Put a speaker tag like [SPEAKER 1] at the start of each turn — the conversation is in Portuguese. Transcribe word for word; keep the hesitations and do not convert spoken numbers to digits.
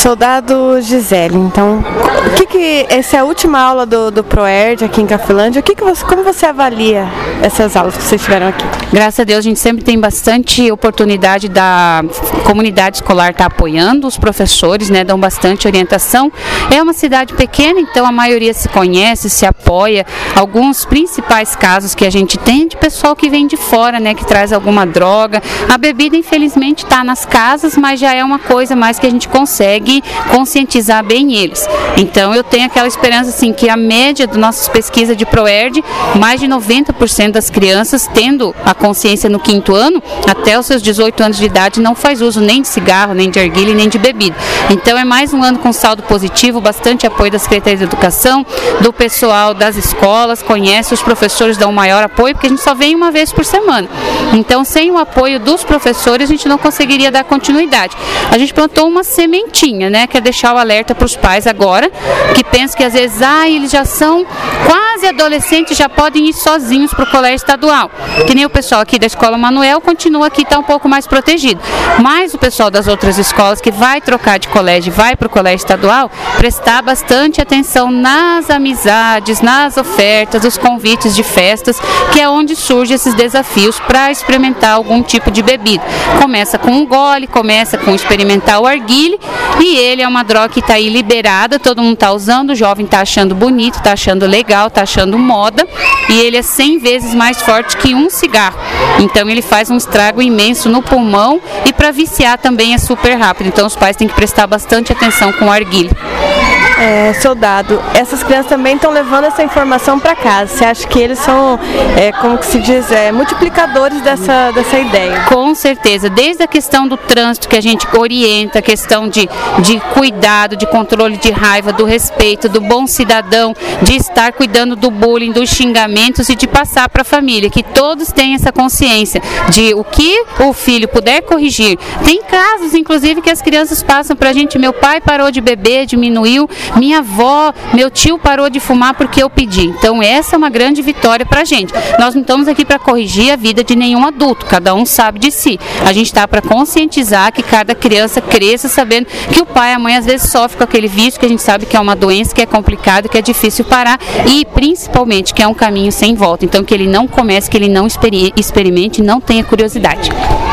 [SPEAKER 1] Soldado Gisele, então, o que que, essa é a última aula do, do ProERD aqui em Cafelândia, o que que você, como você avalia essas aulas que vocês tiveram aqui?
[SPEAKER 2] Graças a Deus a gente sempre tem bastante oportunidade da comunidade escolar estar apoiando, os professores, né, dão bastante orientação. É uma cidade pequena, então a maioria se conhece, se apoia. Alguns principais casos que a gente tem de pessoal que vem de fora, né, que traz alguma droga. A bebida infelizmente está nas casas, mas já é uma coisa mais que a gente consegue conscientizar bem eles. Então eu tenho aquela esperança assim que a média das nossas pesquisas de ProERD, mais de noventa por cento das crianças tendo a consciência no quinto ano, até os seus dezoito anos de idade, não faz uso nem de cigarro, nem de arguilha, nem de bebida. Então é mais um ano com saldo positivo, bastante apoio da Secretaria de Educação, do pessoal das escolas, conhece, os professores dão maior apoio, porque a gente só vem uma vez por semana. Então sem o apoio dos professores a gente não conseguiria dar continuidade. A gente plantou uma sementinha, né, que é deixar o alerta para os pais agora, que pensam que às vezes, ah, eles já são quase adolescentes, já podem ir sozinhos para o colégio estadual. Que nem o pessoal aqui da Escola Manuel continua aqui, está um pouco mais protegido. Mas o pessoal das outras escolas que vai trocar de colégio, vai para o colégio estadual, prestar bastante atenção nas amizades, nas ofertas, os convites de festas, que é onde surgem esses desafios para experimentar algum tipo de bebida. Começa com um gole, começa com experimentar o arguile, e ele é uma droga que está aí liberada, todo mundo está usando, o jovem está achando bonito, está achando legal, está achando moda, e ele é cem vezes mais forte que um cigarro. Então ele faz um estrago imenso no pulmão e para viciar também é super rápido. Então os pais têm que prestar bastante atenção com o arguile.
[SPEAKER 1] É, soldado, essas crianças também estão levando essa informação para casa. Você acha que eles são, é, como que se diz, é, multiplicadores dessa, dessa ideia?
[SPEAKER 2] Com certeza, desde a questão do trânsito que a gente orienta, a questão de, de cuidado, de controle de raiva, do respeito, do bom cidadão, de estar cuidando do bullying, dos xingamentos e de passar para a família, que todos têm essa consciência de o que o filho puder corrigir. Tem casos, inclusive, que as crianças passam para a gente, meu pai parou de beber, diminuiu, minha avó, meu tio parou de fumar porque eu pedi. Então essa é uma grande vitória para a gente. Nós não estamos aqui para corrigir a vida de nenhum adulto, cada um sabe de si. A gente está para conscientizar que cada criança cresça sabendo que o pai e a mãe às vezes sofrem com aquele vício, que a gente sabe que é uma doença, que é complicado, que é difícil parar e principalmente que é um caminho sem volta. Então que ele não comece, que ele não experimente, não tenha curiosidade.